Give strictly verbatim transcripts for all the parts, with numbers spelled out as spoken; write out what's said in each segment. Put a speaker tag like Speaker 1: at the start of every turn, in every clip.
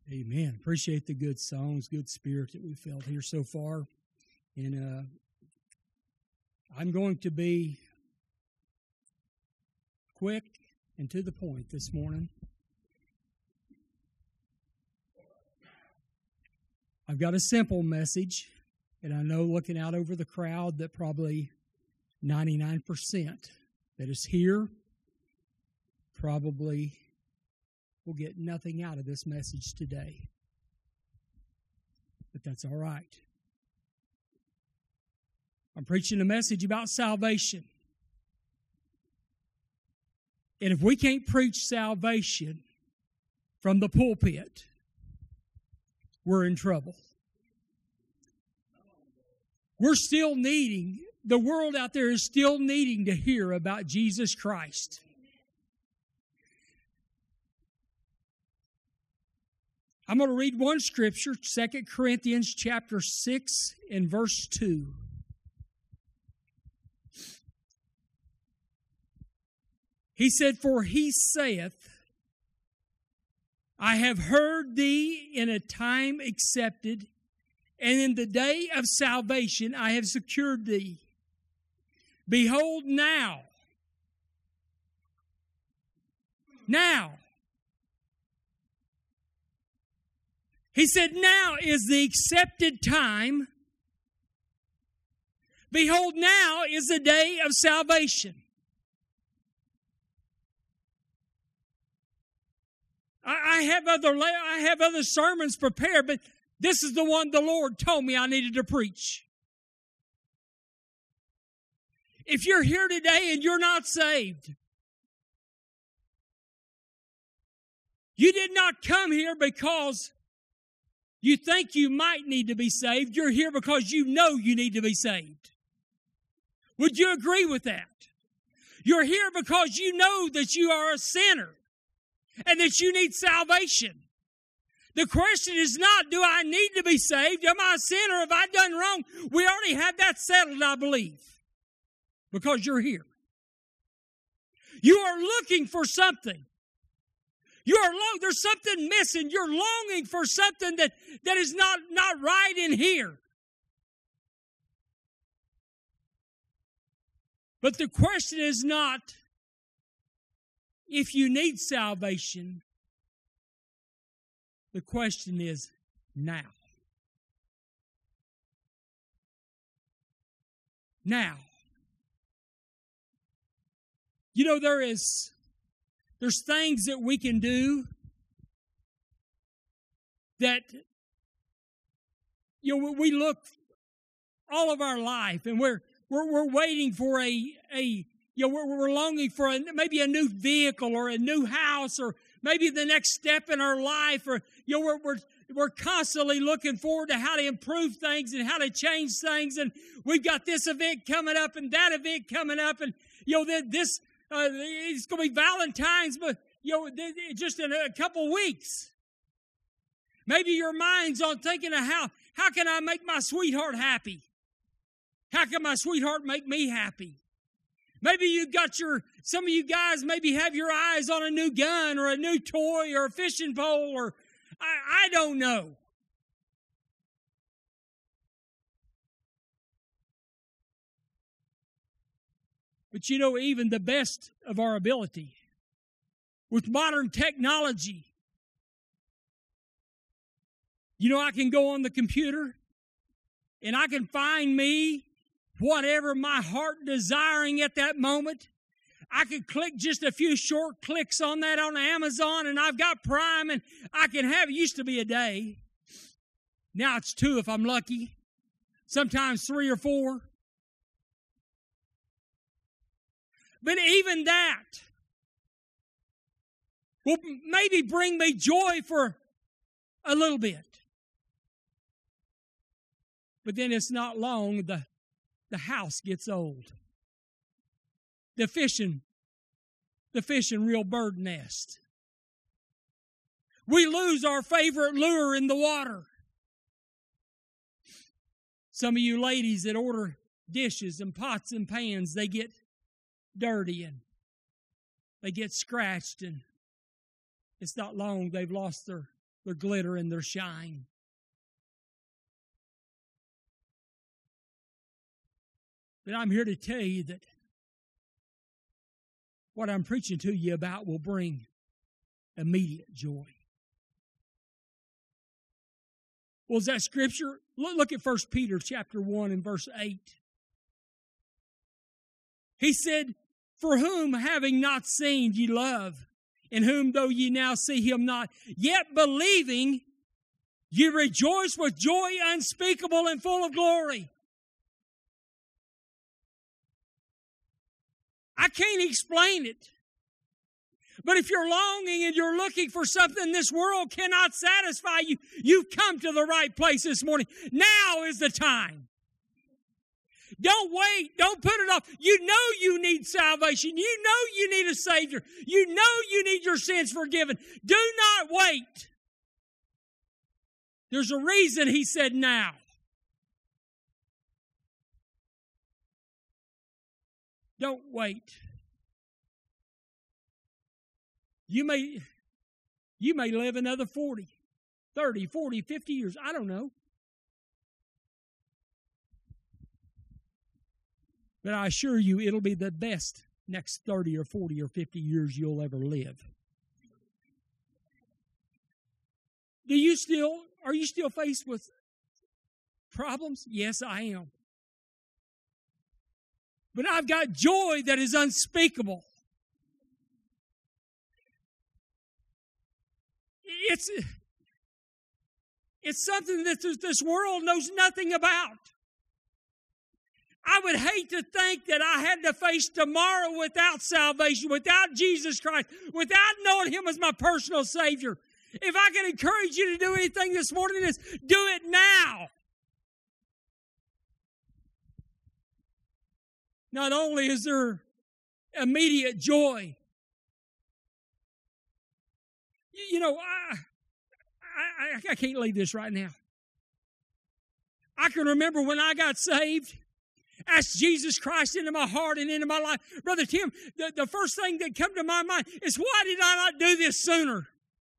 Speaker 1: Amen. Appreciate the good songs, good spirit that we felt here so far. And uh, I'm going to be quick and to the point this morning. I've got a simple message, and I know looking out over the crowd that probably ninety-nine percent that is here probably will get nothing out of this message today. But that's all right. I'm preaching a message about salvation. And if we can't preach salvation from the pulpit, we're in trouble. We're still needing, the world out there is still needing to hear about Jesus Christ. I'm going to read one scripture, Second Corinthians chapter six and verse two. He said, "For he saith, I have heard thee in a time accepted, and in the day of salvation I have secured thee. Behold now, now." He said, now is the accepted time. Behold, now is the day of salvation. I, I have other I have other sermons prepared, but this is the one the Lord told me I needed to preach. If you're here today and you're not saved, you did not come here because you think you might need to be saved. You're here because you know you need to be saved. Would you agree with that? You're here because you know that you are a sinner and that you need salvation. The question is not, do I need to be saved? Am I a sinner? Have I done wrong? We already have that settled, I believe, because you're here. You are looking for something. You are long, there's something missing. You're longing for something that, that is not, not right in here. But the question is not if you need salvation. The question is now. Now. You know, there is... There's things that we can do that, you know, we look all of our life and we're we're, we're waiting for a, a you know, we're, we're longing for a, maybe a new vehicle or a new house or maybe the next step in our life, or, you know, we're, we're, we're constantly looking forward to how to improve things and how to change things. And we've got this event coming up and that event coming up, and, you know, this, Uh, it's going to be Valentine's, but, you know, just in a couple weeks. Maybe your mind's on thinking of how, how can I make my sweetheart happy? How can my sweetheart make me happy? Maybe you got your, some of you guys maybe have your eyes on a new gun or a new toy or a fishing pole, or I, I don't know. But you know, even the best of our ability, with modern technology, you know, I can go on the computer and I can find me whatever my heart desiring at that moment. I can click just a few short clicks on that on Amazon, and I've got Prime, and I can have, it used to be a day. Now it's two if I'm lucky. Sometimes three or four. But even that will maybe bring me joy for a little bit. But then it's not long, the, the house gets old. The fishing, the fishing reel bird nest. We lose our favorite lure in the water. Some of you ladies that order dishes and pots and pans, they get dirty and they get scratched, and it's not long they've lost their their glitter and their shine. But I'm here to tell you that what I'm preaching to you about will bring immediate joy. Well, is that scripture? Look, look at First Peter chapter one and verse eight. He said, "For whom, having not seen, ye love, in whom though ye now see him not, yet believing, ye rejoice with joy unspeakable and full of glory." I can't explain it. But if you're longing and you're looking for something this world cannot satisfy you, you've come to the right place this morning. Now is the time. Don't wait. Don't put it off. You know you need salvation. You know you need a Savior. You know you need your sins forgiven. Do not wait. There's a reason he said now. Don't wait. You may, you may live another forty, thirty, forty, fifty years. I don't know. But I assure you it'll be the best next thirty or forty or fifty years you'll ever live. Do you still, are you still faced with problems? Yes, I am. But I've got joy that is unspeakable. It's, it's something that this world knows nothing about. I would hate to think that I had to face tomorrow without salvation, without Jesus Christ, without knowing Him as my personal Savior. If I can encourage you to do anything this morning, is do it now. Not only is there immediate joy, you know, I, I, I can't leave this right now. I can remember when I got saved, asked Jesus Christ into my heart and into my life. Brother Tim, the, the first thing that came to my mind is, why did I not do this sooner?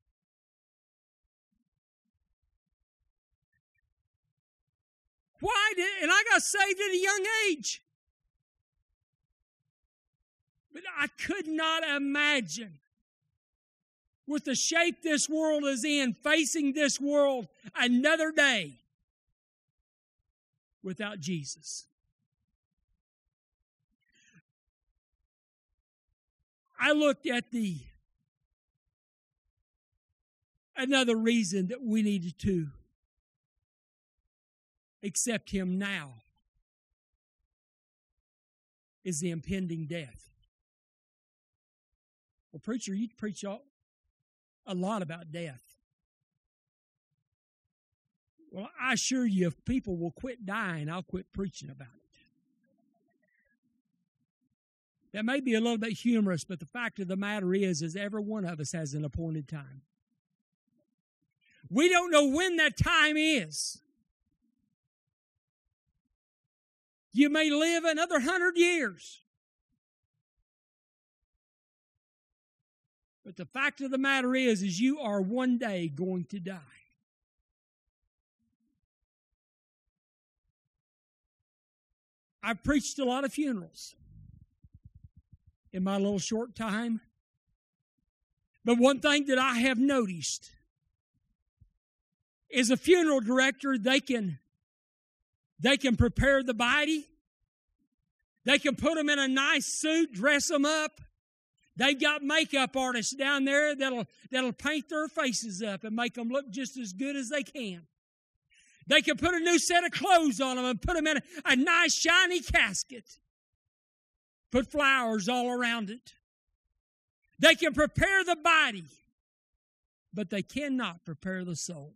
Speaker 1: Why did, and I got saved at a young age. But I could not imagine, with the shape this world is in, facing this world another day without Jesus. I looked at the another reason that we needed to accept Him now is the impending death. Well, preacher, you preach a lot about death. Well, I assure you, if people will quit dying, I'll quit preaching about it. That may be a little bit humorous, but the fact of the matter is, is every one of us has an appointed time. We don't know when that time is. You may live another hundred years. But the fact of the matter is, is you are one day going to die. I've preached a lot of funerals in my little short time. But one thing that I have noticed is a funeral director, they can, they can prepare the body. They can put them in a nice suit, dress them up. They've got makeup artists down there that'll, that'll paint their faces up and make them look just as good as they can. They can put a new set of clothes on them and put them in a, a nice shiny casket. Put flowers all around it. They can prepare the body, but they cannot prepare the soul.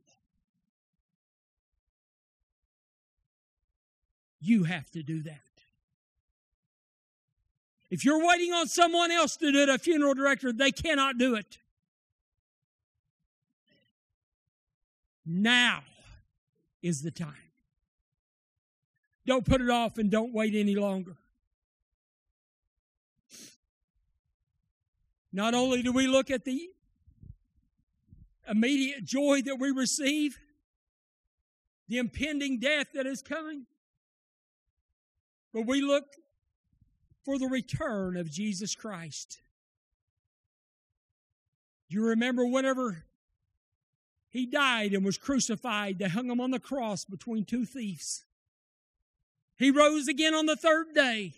Speaker 1: You have to do that. If you're waiting on someone else to do it, a funeral director, they cannot do it. Now is the time. Don't put it off and don't wait any longer. Not only do we look at the immediate joy that we receive, the impending death that is coming, but we look for the return of Jesus Christ. You remember whenever He died and was crucified, they hung Him on the cross between two thieves. He rose again on the third day.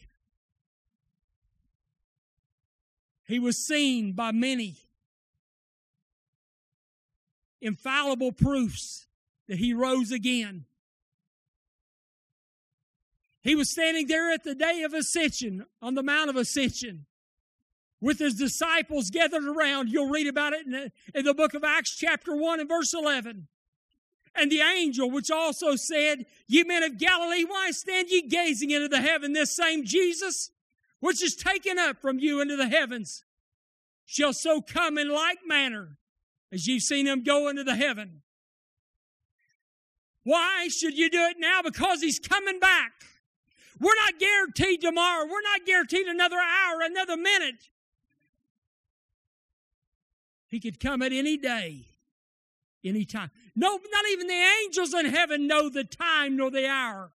Speaker 1: He was seen by many. Infallible proofs that He rose again. He was standing there at the day of Ascension, on the Mount of Ascension, with His disciples gathered around. You'll read about it in the, in the book of Acts chapter one and verse eleven. And the angel, which also said, "Ye men of Galilee, why stand ye gazing into the heaven? This same Jesus, which is taken up from you into the heavens, shall so come in like manner as you've seen Him go into the heaven." Why should you do it now? Because He's coming back. We're not guaranteed tomorrow. We're not guaranteed another hour, another minute. He could come at any day, any time. No, not even the angels in heaven know the time nor the hour.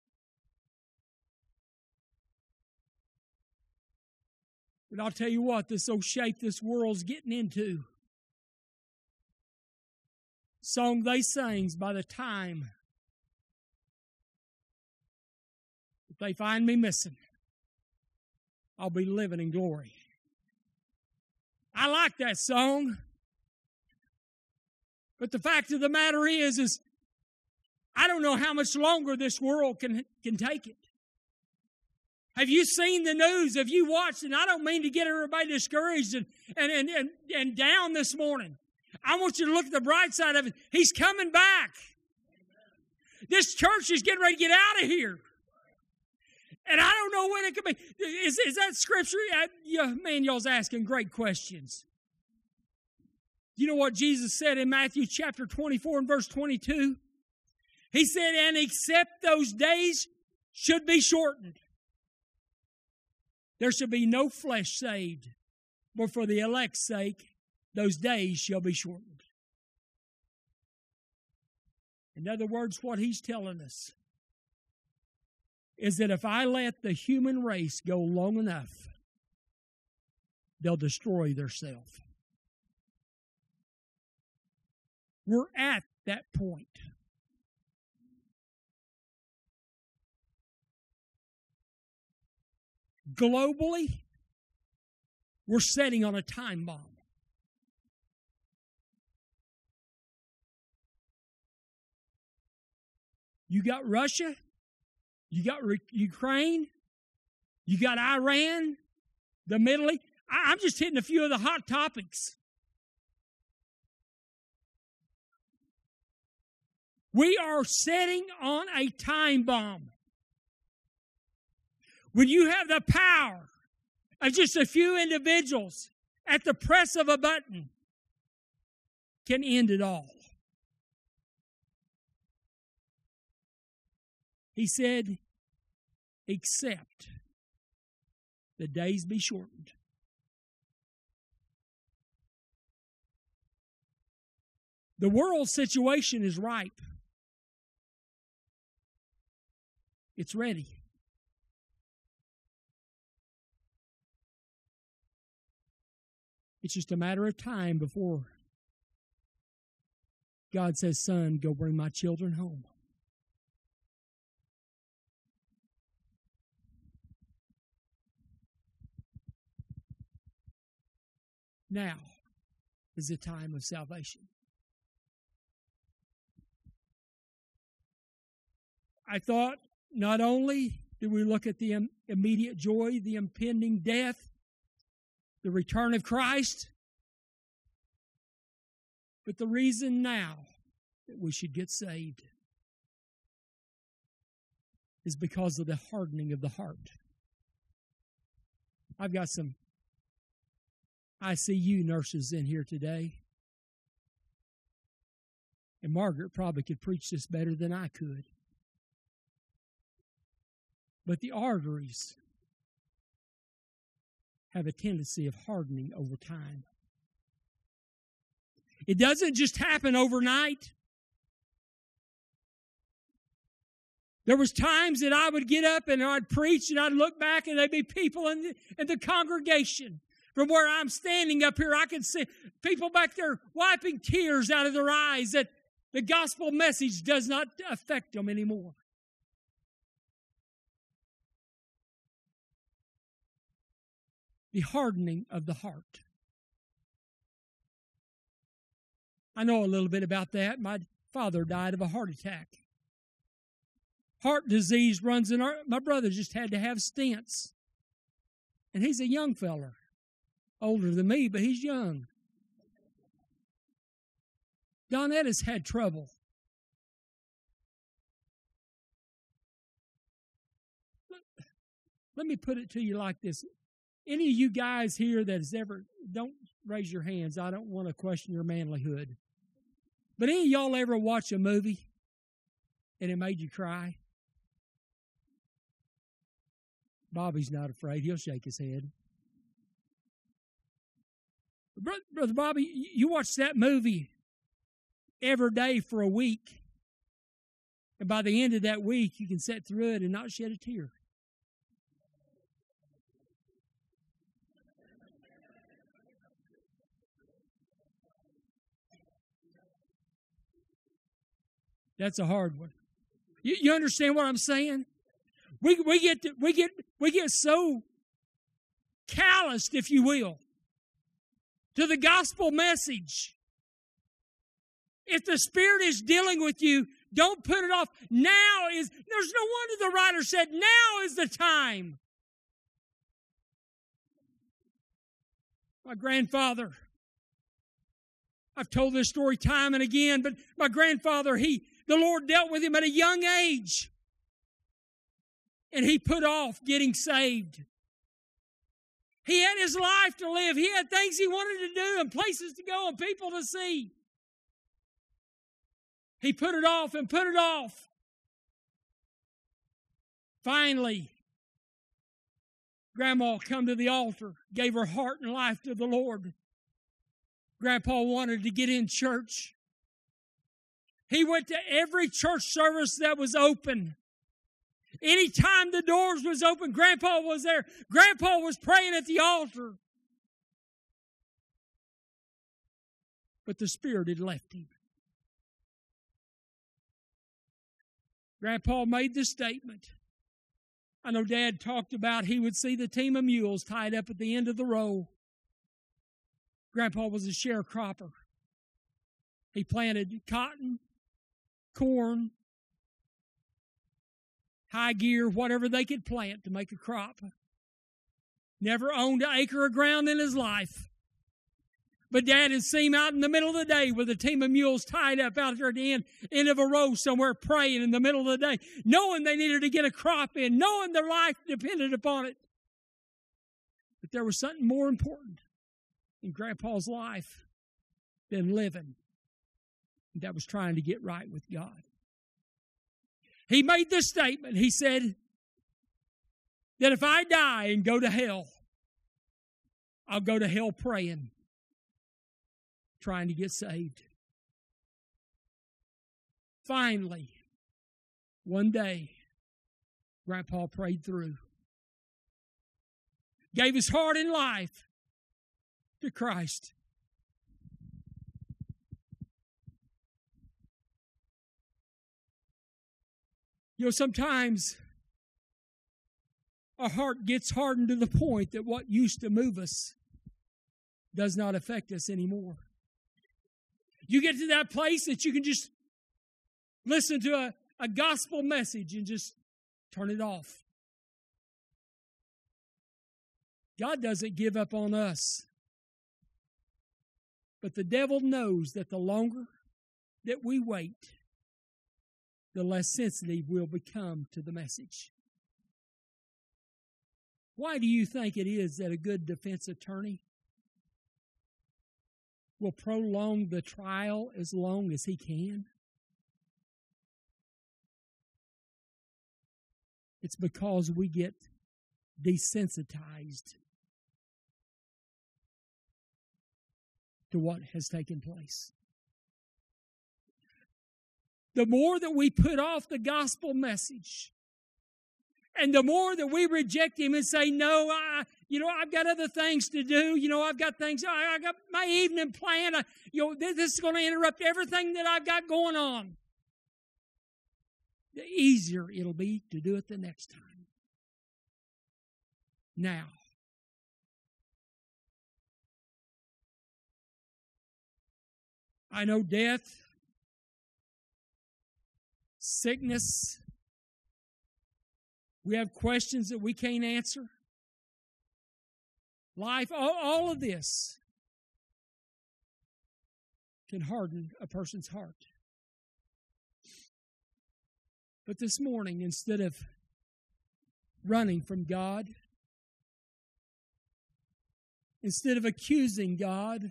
Speaker 1: But I'll tell you what, this old shape this world's getting into. Song they sings, by the time if they find me missing, I'll be living in glory. I like that song. But the fact of the matter is, is I don't know how much longer this world can, can take it. Have you seen the news? Have you watched? And I don't mean to get everybody discouraged and, and, and, and, and down this morning. I want you to look at the bright side of it. He's coming back. This church is getting ready to get out of here. And I don't know when it could be. Is, is that scripture? I, yeah, man, y'all's asking great questions. You know what Jesus said in Matthew chapter twenty-four and verse twenty-two? He said, "And except those days should be shortened, there shall be no flesh saved, but for the elect's sake, those days shall be shortened." In other words, what He's telling us is that if I let the human race go long enough, they'll destroy themselves. We're at that point. Globally, we're setting on a time bomb. You got Russia, you got Re- Ukraine, you got Iran, the Middle East. I- I'm just hitting a few of the hot topics. We are setting on a time bomb. When you have the power of just a few individuals at the press of a button, can end it all. He said, except the days be shortened. The world situation is ripe. It's ready. It's just a matter of time before God says, "Son, go bring my children home." Now is the time of salvation. I thought not only do we look at the immediate joy, the impending death, the return of Christ, but the reason now that we should get saved is because of the hardening of the heart. I've got some I C U nurses in here today, and Margaret probably could preach this better than I could. But the arteries have a tendency of hardening over time. It doesn't just happen overnight. There was times that I would get up and I'd preach and I'd look back and there'd be people in the, in the congregation. From where I'm standing up here, I could see people back there wiping tears out of their eyes that the gospel message does not affect them anymore. The hardening of the heart. I know a little bit about that. My father died of a heart attack. Heart disease runs in our... My brother just had to have stents. And he's a young feller. Older than me, but he's young. Donette has had trouble. Let, let me put it to you like this. Any of you guys here that has ever... Don't raise your hands. I don't want to question your manlyhood. But any of y'all ever watch a movie and it made you cry? Bobby's not afraid. He'll shake his head. Brother Bobby, you watch that movie every day for a week. And by the end of that week, you can sit through it and not shed a tear. That's a hard one. You, you understand what I'm saying? We we get to, we get we get so calloused, if you will, to the gospel message. If the Spirit is dealing with you, don't put it off. Now is, there's no wonder the writer said, now is the time. My grandfather, I've told this story time and again, but my grandfather, he, the Lord dealt with him at a young age. And he put off getting saved. He had his life to live. He had things he wanted to do and places to go and people to see. He put it off and put it off. Finally, Grandma come to the altar, gave her heart and life to the Lord. Grandpa wanted to get in church. He went to every church service that was open. Anytime the doors was open, Grandpa was there. Grandpa was praying at the altar. But the Spirit had left him. Grandpa made the statement. I know Dad talked about he would see the team of mules tied up at the end of the row. Grandpa was a sharecropper. He planted cotton, corn, high gear, whatever they could plant to make a crop. Never owned an acre of ground in his life. But Dad had seen him out in the middle of the day with a team of mules tied up out there at the end, end of a row somewhere praying in the middle of the day, knowing they needed to get a crop in, knowing their life depended upon it. But there was something more important in Grandpa's life than living. That was trying to get right with God. He made this statement. He said that if I die and go to hell, I'll go to hell praying, trying to get saved. Finally, one day, Grandpa prayed through. Gave his heart and life to Christ. You know, sometimes our heart gets hardened to the point that what used to move us does not affect us anymore. You get to that place that you can just listen to a, a gospel message and just turn it off. God doesn't give up on us. But the devil knows that the longer that we wait, the less sensitive we'll become to the message. Why do you think it is that a good defense attorney will prolong the trial as long as he can? It's because we get desensitized to what has taken place. The more that we put off the gospel message, and the more that we reject Him and say, no, I, you know, I've got other things to do. You know, I've got things, I, I got my evening planned. I, you know, this, this is going to interrupt everything that I've got going on. The easier it'll be to do it the next time. Now. I know death, sickness. We have questions that we can't answer. Life, all, all of this can harden a person's heart. But this morning, instead of running from God, instead of accusing God,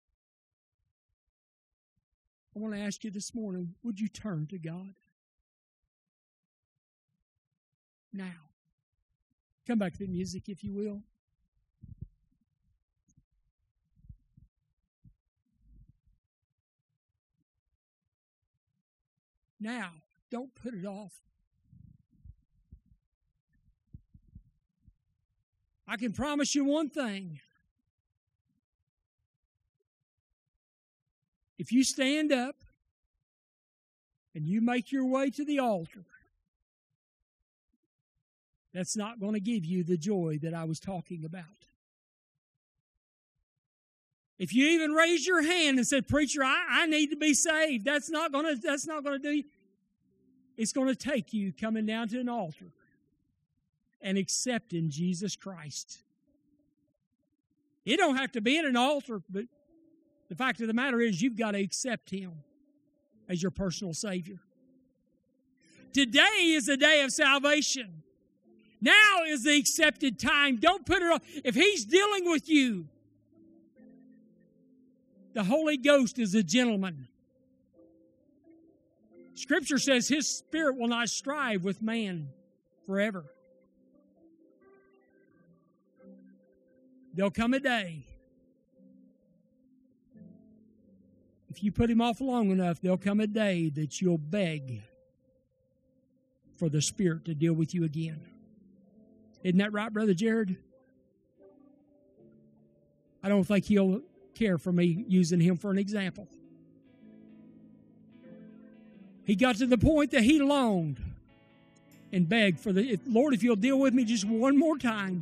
Speaker 1: I want to ask you this morning, would you turn to God? Now. Come back to the music, if you will. Now. Don't put it off. I can promise you one thing. If you stand up and you make your way to the altar, that's not going to give you the joy that I was talking about. If you even raise your hand and said, preacher, I, I need to be saved, that's not going to, that's not going to do. It's going to take you coming down to an altar and accepting Jesus Christ. It don't have to be at an altar, but the fact of the matter is you've got to accept Him as your personal Savior. Today is the day of salvation. Now is the accepted time. Don't put it off. If He's dealing with you, the Holy Ghost is a gentleman. Scripture says His Spirit will not strive with man forever. There'll come a day, if you put Him off long enough, there'll come a day that you'll beg for the Spirit to deal with you again. Isn't that right, Brother Jared? I don't think He'll care for me using him for an example. He got to the point that he longed and begged for the, Lord, if you'll deal with me just one more time.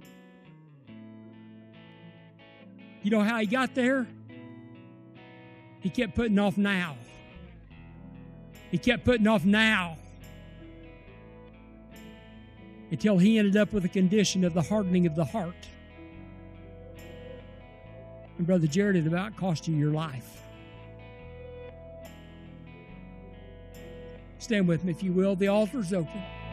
Speaker 1: You know how he got there? He kept putting off now. He kept putting off now. Until he ended up with a condition of the hardening of the heart. And Brother Jared, it about cost you your life. Stand with me, if you will. The altar's open.